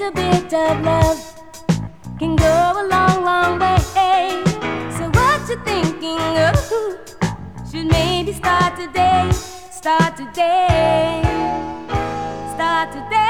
little bit of love can go a long, long way. So what you thinking of? Should maybe start today, start today, start today.